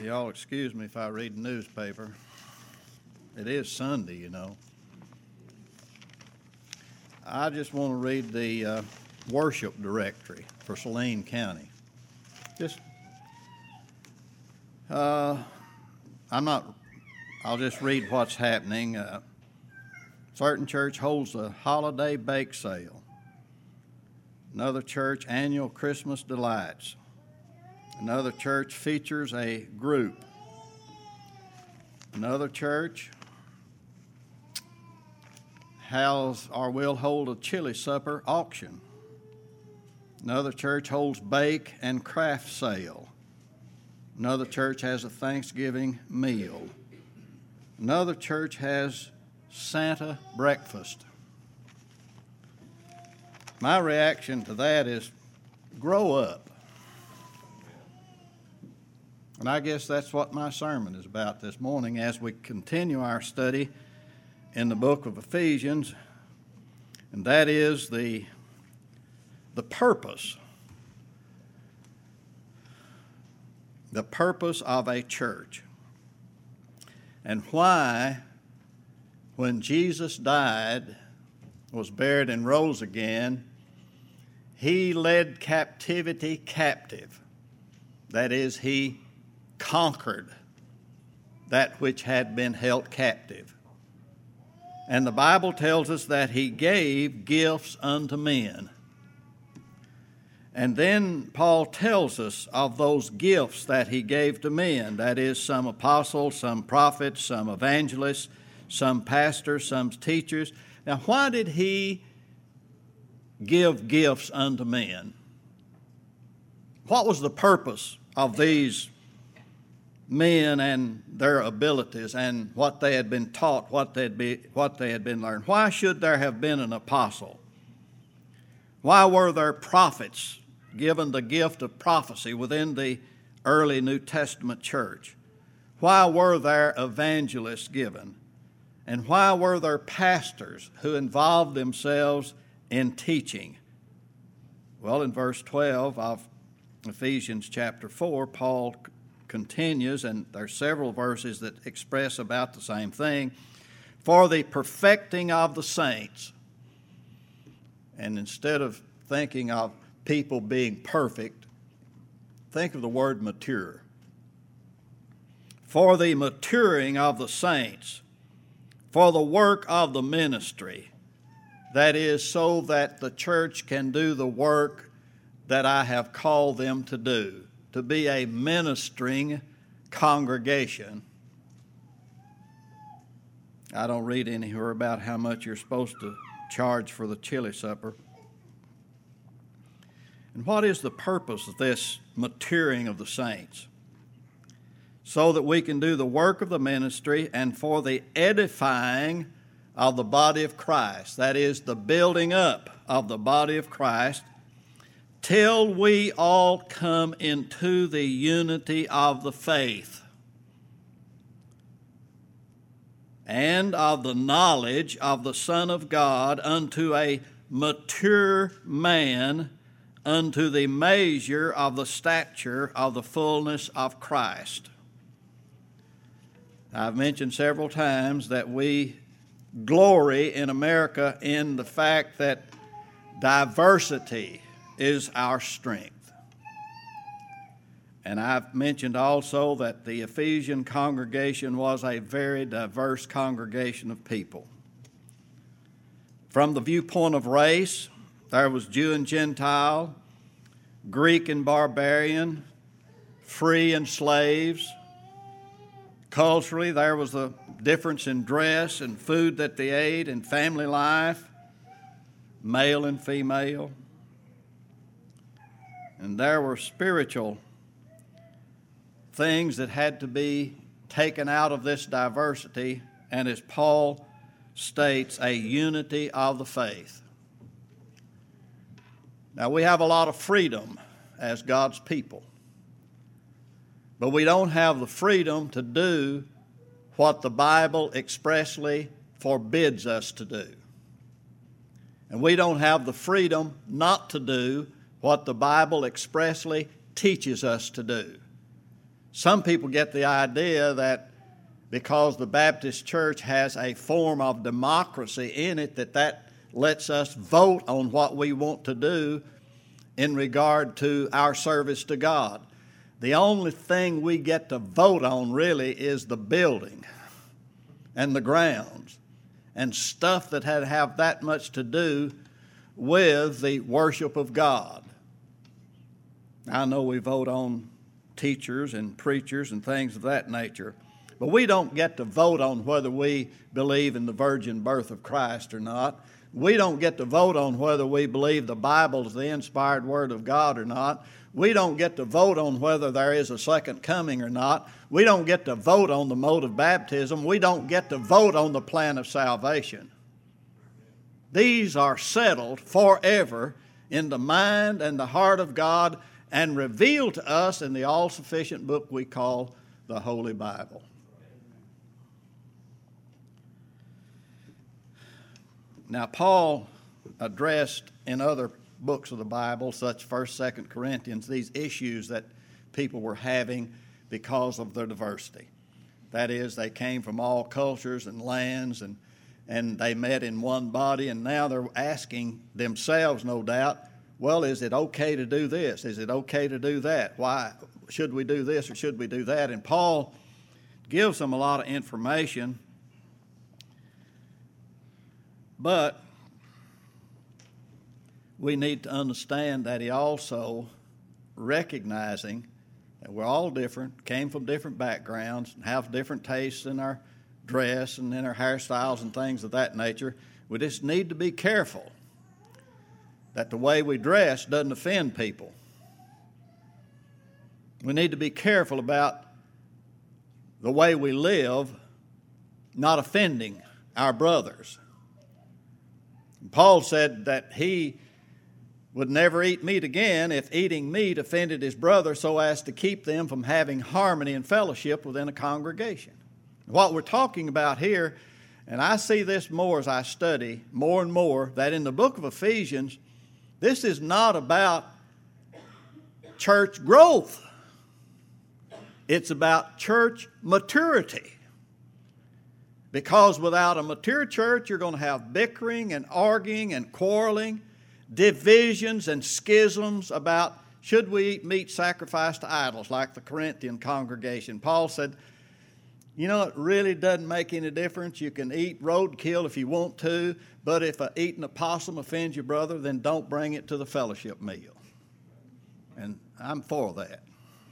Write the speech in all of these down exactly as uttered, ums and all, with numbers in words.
Y'all excuse me if I read the newspaper. It is Sunday, you know. I just want to read the uh, worship directory for Saline County. Just, uh, I'm not, I'll just read what's happening. Uh, certain church holds a holiday bake sale. Another church, annual Christmas delights. Another church features a group. Another church has or will hold a chili supper auction. Another church holds bake and craft sale. Another church has a Thanksgiving meal. Another church has Santa breakfast. My reaction to that is, grow up. And I guess that's what my sermon is about this morning as we continue our study in the book of Ephesians, and that is the, the purpose, the purpose of a church, and why, when Jesus died, was buried, and rose again, he led captivity captive. That is, he conquered that which had been held captive. And the Bible tells us that he gave gifts unto men. And then Paul tells us of those gifts that he gave to men. That is, some apostles, some prophets, some evangelists, some pastors, some teachers. Now, why did he give gifts unto men? What was the purpose of these men and their abilities and what they had been taught, what they'd be, what they had been learned? Why should there have been an apostle? Why were there prophets given the gift of prophecy within the early New Testament church? Why were there evangelists given? And why were there pastors who involved themselves in teaching? Well, in verse twelve of Ephesians chapter four, Paul continues, and there are several verses that express about the same thing, for the perfecting of the saints. And instead of thinking of people being perfect, think of the word mature. For the maturing of the saints, for the work of the ministry, that is, so that the church can do the work that I have called them to do, to be a ministering congregation. I don't read anywhere about how much you're supposed to charge for the chili supper. And what is the purpose of this maturing of the saints? So that we can do the work of the ministry and for the edifying of the body of Christ, that is, the building up of the body of Christ, till we all come into the unity of the faith and of the knowledge of the Son of God, unto a mature man, unto the measure of the stature of the fullness of Christ. I've mentioned several times that we glory in America in the fact that diversity is our strength. And I've mentioned also that the Ephesian congregation was a very diverse congregation of people. From the viewpoint of race, there was Jew and Gentile, Greek and barbarian, free and slaves. Culturally, there was a difference in dress and food that they ate and family life, male and female. And there were spiritual things that had to be taken out of this diversity, and as Paul states, a unity of the faith. Now, we have a lot of freedom as God's people, but we don't have the freedom to do what the Bible expressly forbids us to do. And we don't have the freedom not to do what the Bible expressly teaches us to do. Some people get the idea that because the Baptist church has a form of democracy in it, that that lets us vote on what we want to do in regard to our service to God. The only thing we get to vote on really is the building and the grounds and stuff that had have that much to do with the worship of God. I know we vote on teachers and preachers and things of that nature, but we don't get to vote on whether we believe in the virgin birth of Christ or not. We don't get to vote on whether we believe the Bible is the inspired Word of God or not. We don't get to vote on whether there is a second coming or not. We don't get to vote on the mode of baptism. We don't get to vote on the plan of salvation. These are settled forever in the mind and the heart of God and revealed to us in the all-sufficient book we call the Holy Bible. Now, Paul addressed in other books of the Bible, such First, Second Corinthians, these issues that people were having because of their diversity. That is, they came from all cultures and lands, and, and they met in one body, and now they're asking themselves, no doubt, well, is it okay to do this? Is it okay to do that? Why should we do this or should we do that? And Paul gives them a lot of information, but we need to understand that he also, recognizing that we're all different, came from different backgrounds, and have different tastes in our dress and in our hairstyles and things of that nature, we just need to be careful that the way we dress doesn't offend people. We need to be careful about the way we live not offending our brothers. Paul said that he would never eat meat again if eating meat offended his brother so as to keep them from having harmony and fellowship within a congregation. What we're talking about here, and I see this more as I study more and more, that in the book of Ephesians, this is not about church growth. It's about church maturity. Because without a mature church, you're going to have bickering and arguing and quarreling, divisions and schisms about should we eat meat sacrificed to idols like the Corinthian congregation. Paul said, you know, it really doesn't make any difference. You can eat roadkill if you want to, but if a, eating a possum offends your brother, then don't bring it to the fellowship meal. And I'm for that.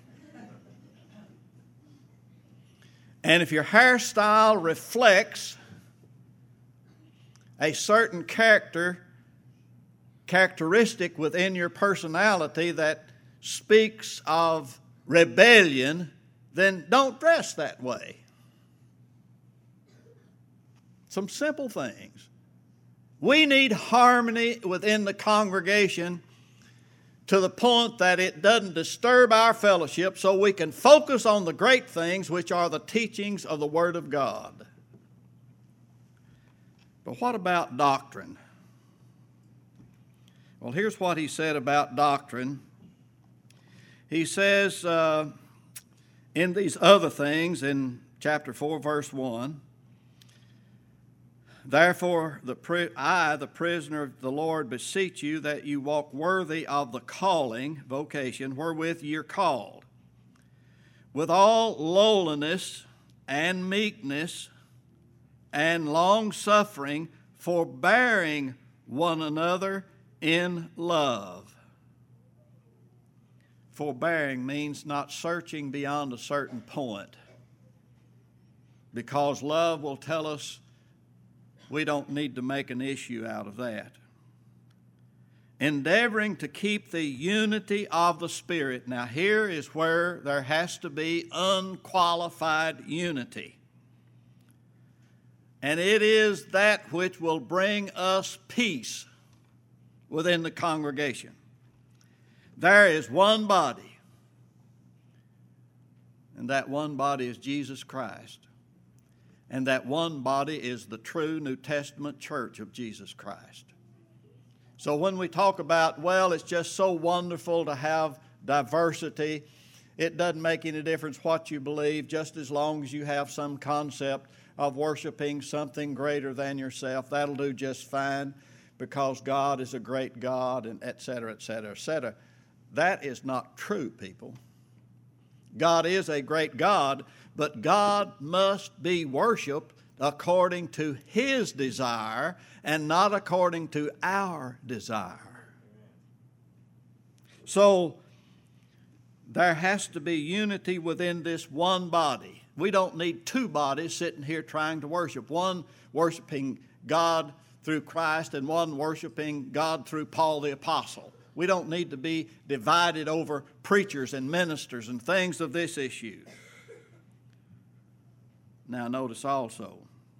And if your hairstyle reflects a certain character, characteristic within your personality that speaks of rebellion, then don't dress that way. Some simple things. We need harmony within the congregation to the point that it doesn't disturb our fellowship so we can focus on the great things which are the teachings of the Word of God. But what about doctrine? Well, here's what he said about doctrine. He says uh, in these other things in chapter four, verse one, therefore, the pri- I, the prisoner of the Lord, beseech you that you walk worthy of the calling, vocation, wherewith ye are called, with all lowliness and meekness and long-suffering, forbearing one another in love. Forbearing means not searching beyond a certain point, because love will tell us we don't need to make an issue out of that. Endeavoring to keep the unity of the Spirit. Now, here is where there has to be unqualified unity. And it is that which will bring us peace within the congregation. There is one body, and that one body is Jesus Christ. And that one body is the true New Testament church of Jesus Christ. So when we talk about, well, it's just so wonderful to have diversity, It doesn't make any difference what you believe, just as long as you have some concept of worshiping something greater than yourself. That'll do just fine, because God is a great God, and et cetera, et cetera, et cetera. That is not true, people. God is a great God, but God must be worshiped according to His desire and not according to our desire. So there has to be unity within this one body. We don't need two bodies sitting here trying to worship. One worshiping God through Christ and one worshiping God through Paul the Apostle. We don't need to be divided over preachers and ministers and things of this issue. Now notice also,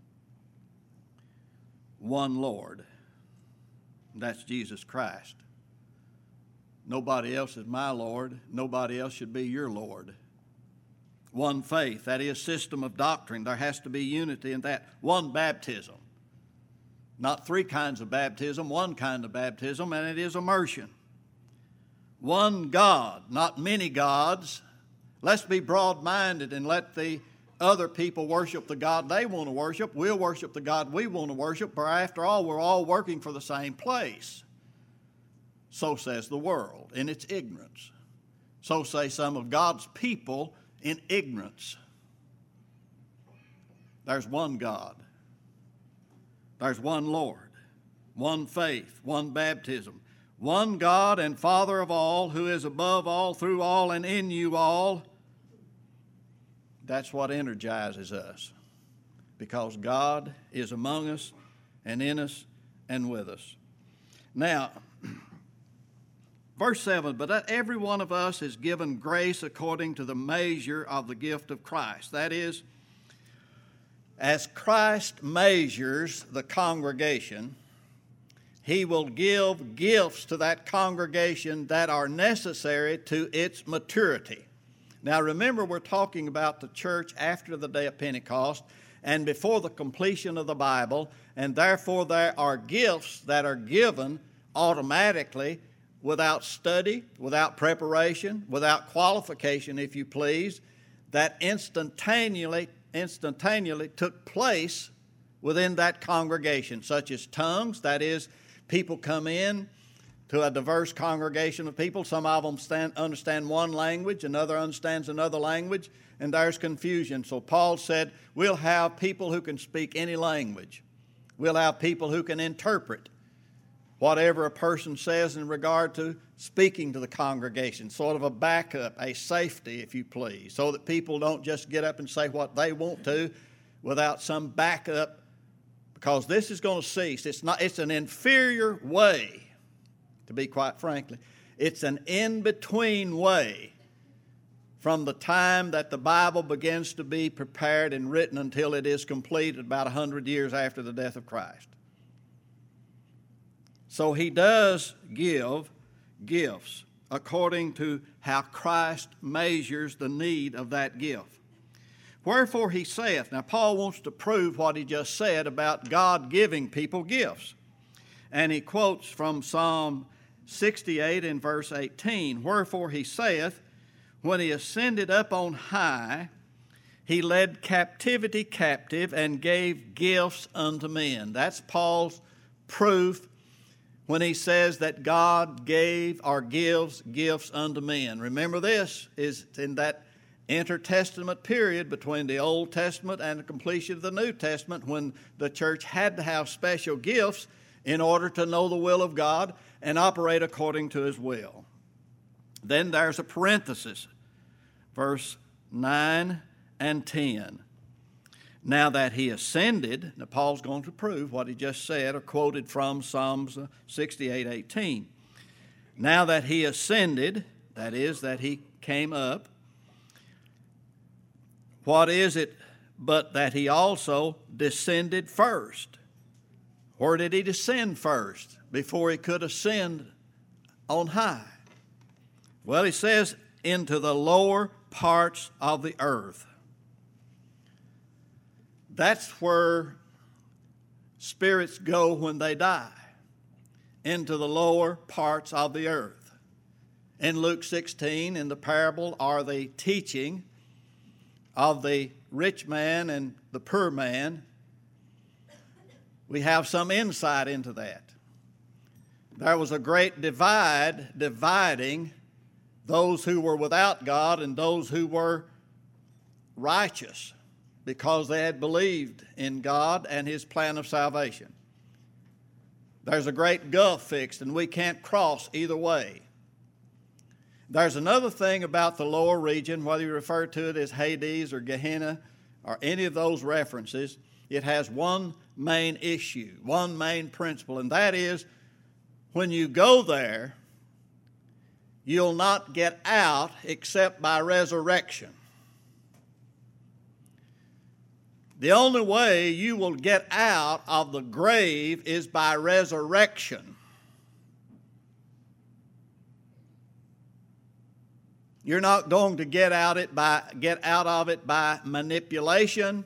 one Lord. That's Jesus Christ. Nobody else is my Lord. Nobody else should be your Lord. One faith, that is system of doctrine. There has to be unity in that. One baptism. Not three kinds of baptism, one kind of baptism, and it is immersion. One God, not many gods. Let's be broad-minded and let the other people worship the God they want to worship. We'll worship the God we want to worship, but after all, we're all working for the same place. So says the world in its ignorance. So say some of God's people in ignorance. There's one God. There's one Lord, one faith, one baptism, one God and Father of all, who is above all, through all, and in you all. That's what energizes us, because God is among us and in us and with us. Now, verse seven, but that every one of us is given grace according to the measure of the gift of Christ. That is, as Christ measures the congregation, He will give gifts to that congregation that are necessary to its maturity. Now remember, we're talking about the church after the day of Pentecost and before the completion of the Bible, and therefore there are gifts that are given automatically without study, without preparation, without qualification, if you please, that instantaneously instantaneously took place within that congregation, such as tongues. That is, people come in to a diverse congregation of people. Some of them stand, understand one language, another understands another language, and there's confusion. So Paul said, we'll have people who can speak any language. We'll have people who can interpret whatever a person says in regard to speaking to the congregation, sort of a backup, a safety, if you please, so that people don't just get up and say what they want to without some backup, because this is going to cease. It's not. It's an inferior way, to be quite frankly. It's an in-between way from the time that the Bible begins to be prepared and written until it is completed about one hundred years after the death of Christ. So He does give gifts according to how Christ measures the need of that gift. Wherefore He saith, now Paul wants to prove what he just said about God giving people gifts. And he quotes from Psalm sixty-eight in verse eighteen, wherefore He saith, when He ascended up on high, He led captivity captive and gave gifts unto men. That's Paul's proof when he says that God gave or gives gifts unto men. Remember, this is in that intertestament period between the Old Testament and the completion of the New Testament, when the church had to have special gifts in order to know the will of God and operate according to His will. Then there's a parenthesis, verse nine and ten. Now that He ascended, now Paul's going to prove what he just said or quoted from Psalms sixty-eight eighteen. Now that He ascended, that is, that He came up, what is it but that He also descended first? Where did He descend first before He could ascend on high? Well, He says, into the lower parts of the earth. That's where spirits go when they die, into the lower parts of the earth. in Luke sixteen in the parable or the teaching of the rich man and the poor man, we have some insight into that. There was a great divide dividing those who were without God and those who were righteous because they had believed in God and His plan of salvation. There's a great gulf fixed, and we can't cross either way. There's another thing about the lower region, whether you refer to it as Hades or Gehenna or any of those references, it has one main issue, one main principle, and that is when you go there, you'll not get out except by resurrection. The only way you will get out of the grave is by resurrection. You're not going to get out it by get out of it by manipulation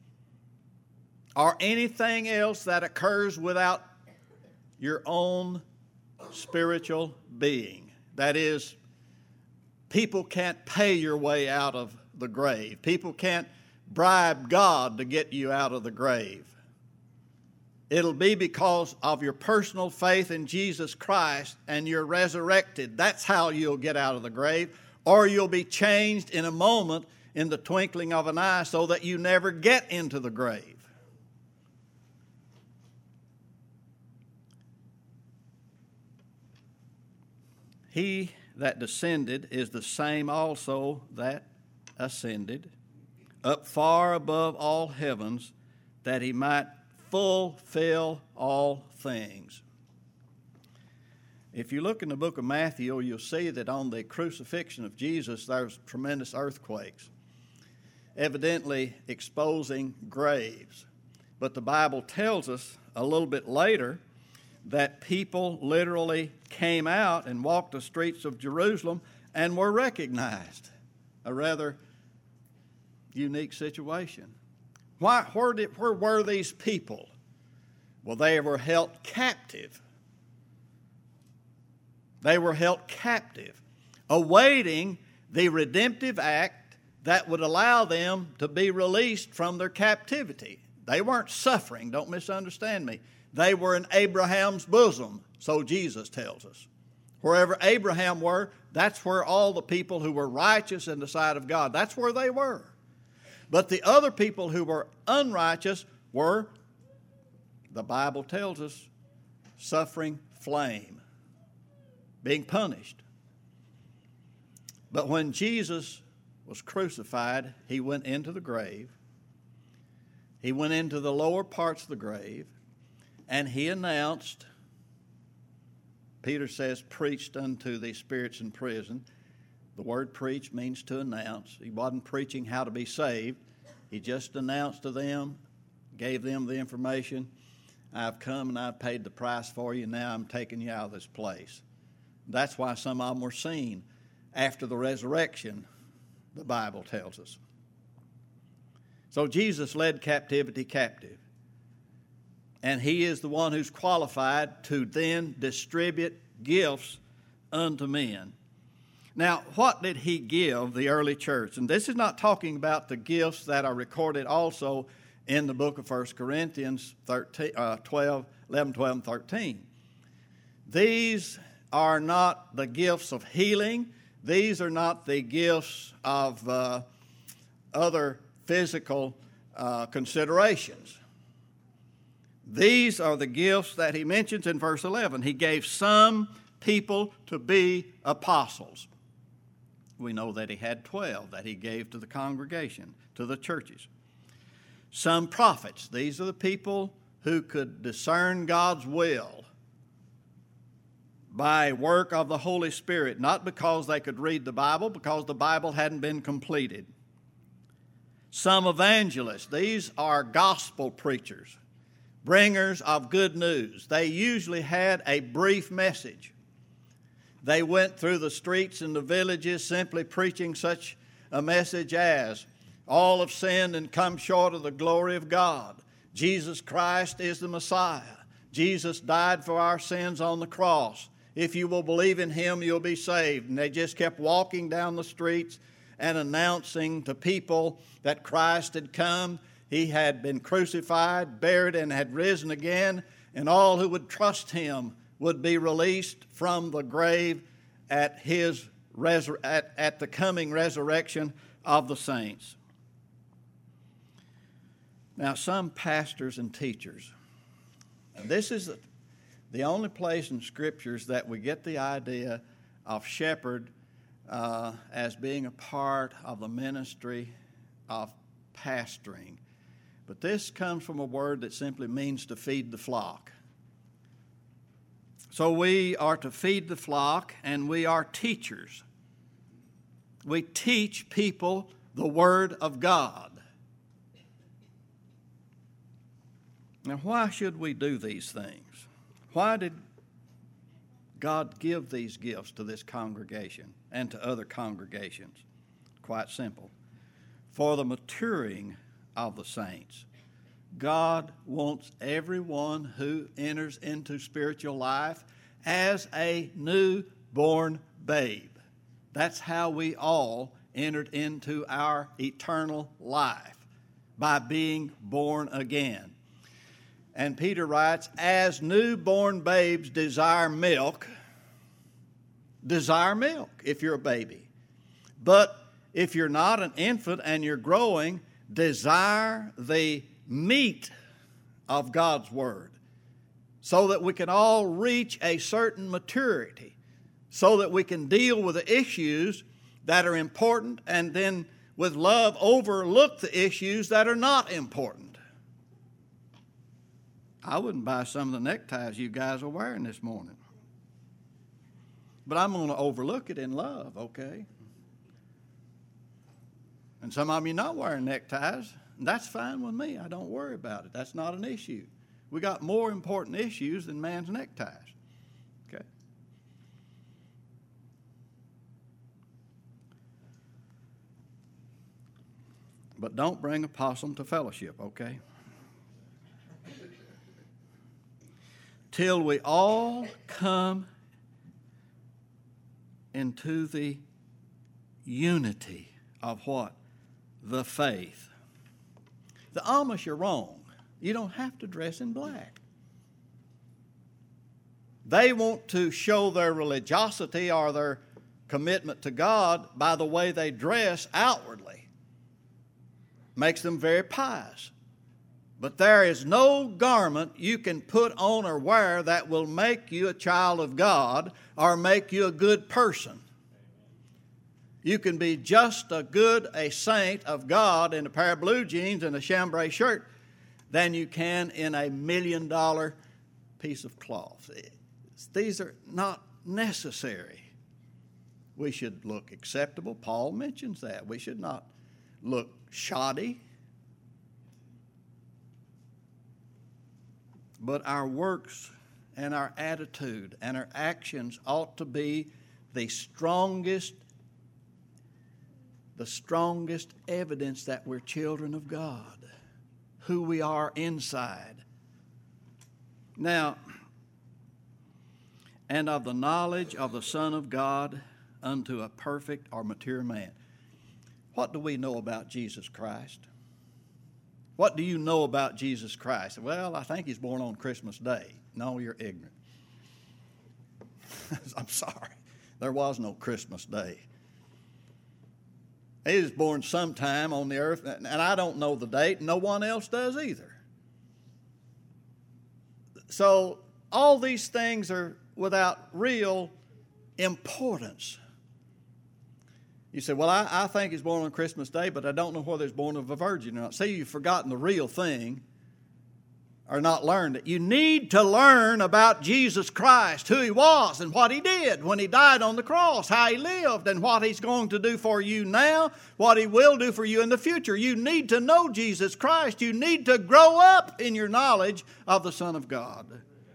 or anything else that occurs without your own spiritual being. That is, people can't pay your way out of the grave. People can't bribe God to get you out of the grave. It'll be because of your personal faith in Jesus Christ and you're resurrected. That's how you'll get out of the grave. Or you'll be changed in a moment in the twinkling of an eye so that you never get into the grave. He that descended is the same also that ascended up far above all heavens, that he might fulfill all things. If you look in the book of Matthew, you'll see that on the crucifixion of Jesus, there's tremendous earthquakes, evidently exposing graves. But the Bible tells us a little bit later that people literally came out and walked the streets of Jerusalem and were recognized. A rather unique situation. Why, where, did, where were these people? Well, they were held captive. They were held captive, awaiting the redemptive act that would allow them to be released from their captivity. They weren't suffering, don't misunderstand me. They were in Abraham's bosom, so Jesus tells us. Wherever Abraham were, that's where all the people who were righteous in the sight of God, that's where they were. But the other people who were unrighteous were, the Bible tells us, suffering flame, being punished. But when Jesus was crucified, he went into the grave. He went into the lower parts of the grave, and he announced, Peter says, preached unto the spirits in prison. The word preach means to announce. He wasn't preaching how to be saved. He just announced to them, gave them the information. I've come and I've paid the price for you. Now I'm taking you out of this place. That's why some of them were seen after the resurrection, the Bible tells us. So Jesus led captivity captive. And he is the one who's qualified to then distribute gifts unto men. Now, what did he give the early church? And this is not talking about the gifts that are recorded also in the book of First Corinthians thirteen, uh, twelve, eleven, twelve, and thirteen. These are not the gifts of healing. These are not the gifts of uh, other physical uh, considerations. These are the gifts that he mentions in verse eleven. He gave some people to be apostles. We know that he had twelve that he gave to the congregation, to the churches. Some prophets. These are the people who could discern God's will by work of the Holy Spirit, not because they could read the Bible, because the Bible hadn't been completed. Some evangelists. These are gospel preachers, bringers of good news. They usually had a brief message. They went through the streets and the villages simply preaching such a message as, all have sinned and come short of the glory of God. Jesus Christ is the Messiah. Jesus died for our sins on the cross. If you will believe in him, you'll be saved. And they just kept walking down the streets and announcing to people that Christ had come. He had been crucified, buried, and had risen again. And all who would trust him would be released from the grave at his resur- at, at the coming resurrection of the saints. Now, some pastors and teachers, and this is the, the only place in Scriptures that we get the idea of shepherd uh, as being a part of the ministry of pastoring. But this comes from a word that simply means to feed the flock. So we are to feed the flock, and we are teachers. We teach people the Word of God. Now, why should we do these things? Why did God give these gifts to this congregation and to other congregations? Quite simple. For the maturing of the saints. God wants everyone who enters into spiritual life as a newborn babe. That's how we all entered into our eternal life, by being born again. And Peter writes, as newborn babes desire milk, desire milk if you're a baby. But if you're not an infant and you're growing, desire the meat of God's Word, so that we can all reach a certain maturity, so that we can deal with the issues that are important and then with love overlook the issues that are not important. I wouldn't buy some of the neckties you guys are wearing this morning, but I'm going to overlook it in love, okay? And some of you not wearing neckties, and that's fine with me. I don't worry about it. That's not an issue. We got more important issues than man's neckties. Okay? But don't bring a possum to fellowship, okay? Till we all come into the unity of what? The faith. The Amish are wrong. You don't have to dress in black. They want to show their religiosity or their commitment to God by the way they dress outwardly. Makes them very pious. But there is no garment you can put on or wear that will make you a child of God or make you a good person. You can be just as good a saint of God in a pair of blue jeans and a chambray shirt than you can in a million dollar piece of cloth. These are not necessary. We should look acceptable. Paul mentions that. We should not look shoddy. But our works and our attitude and our actions ought to be the strongest the strongest evidence that we're children of God, who we are inside. Now, and of the knowledge of the Son of God unto a perfect or mature man. What do we know about Jesus Christ? What do you know about Jesus Christ? Well, I think he's born on Christmas Day. No, you're ignorant. I'm sorry. There was no Christmas Day. He was born sometime on the earth, and I don't know the date, and no one else does either. So all these things are without real importance. You say, well, I, I think he's born on Christmas Day, but I don't know whether he's born of a virgin or not. See, you've forgotten the real thing or not learned it. You need to learn about Jesus Christ, who he was and what he did when he died on the cross, how he lived and what he's going to do for you now, what he will do for you in the future. You need to know Jesus Christ. You need to grow up in your knowledge of the Son of God.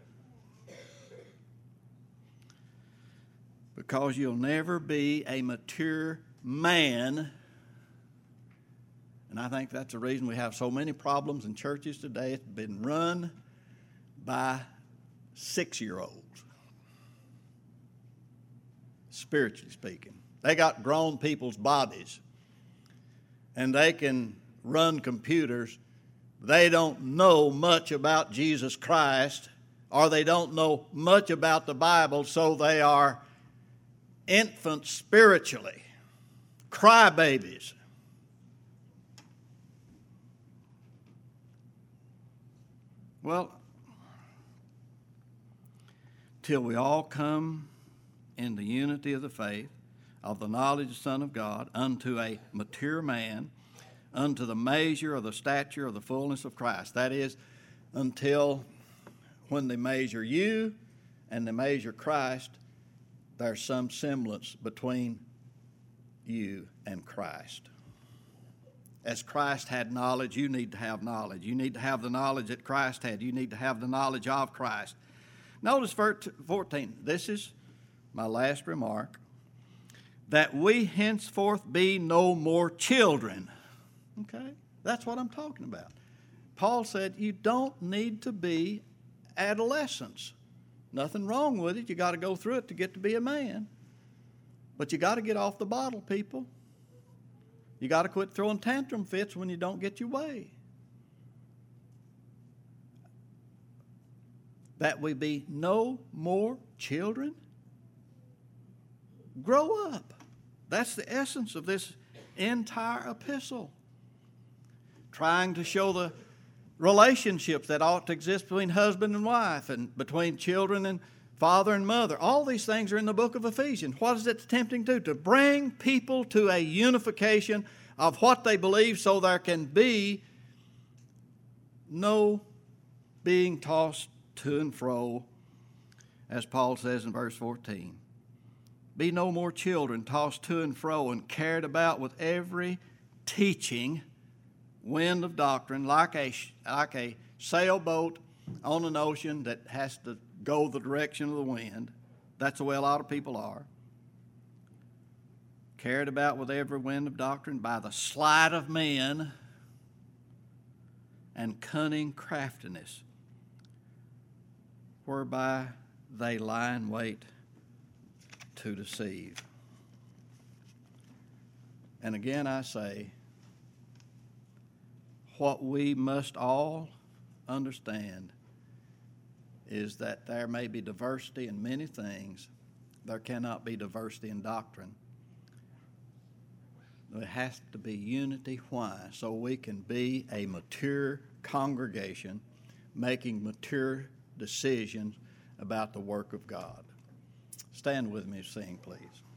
Because you'll never be a mature man. And I think that's the reason we have so many problems in churches today. It's been run by six-year-olds. spiritually speaking. They got grown people's bodies, and they can run computers. They don't know much about Jesus Christ, or they don't know much about the Bible, so they are infants spiritually, crybabies. Well, till we all come in the unity of the faith, of the knowledge of the Son of God, unto a mature man, unto the measure of the stature of the fullness of Christ. That is, until when they measure you and they measure Christ, there's some semblance between you and Christ. As Christ had knowledge, you need to have knowledge. You need to have the knowledge that Christ had. You need to have the knowledge of Christ. Notice verse fourteen. This is my last remark. That we henceforth be no more children. Okay? That's what I'm talking about. Paul said you don't need to be adolescents. Nothing wrong with it. You got to go through it to get to be a man. But you got to get off the bottle, people. You got to quit throwing tantrum fits when you don't get your way. That we be no more children. Grow up. That's the essence of this entire epistle. Trying to show the relationships that ought to exist between husband and wife and between children and father and mother. All these things are in the book of Ephesians. What is it attempting to do? To bring people to a unification of what they believe so there can be no being tossed to and fro, as Paul says in verse fourteen. Be no more children tossed to and fro and carried about with every teaching wind of doctrine, like a, like a sailboat on an ocean that has to go the direction of the wind. That's the way a lot of people are. Carried about with every wind of doctrine by the sleight of men and cunning craftiness, whereby they lie in wait to deceive. And again I say, what we must all understand is that there may be diversity in many things. There cannot be diversity in doctrine. There has to be unity. Why? So we can be a mature congregation making mature decisions about the work of God. Stand with me and sing, please.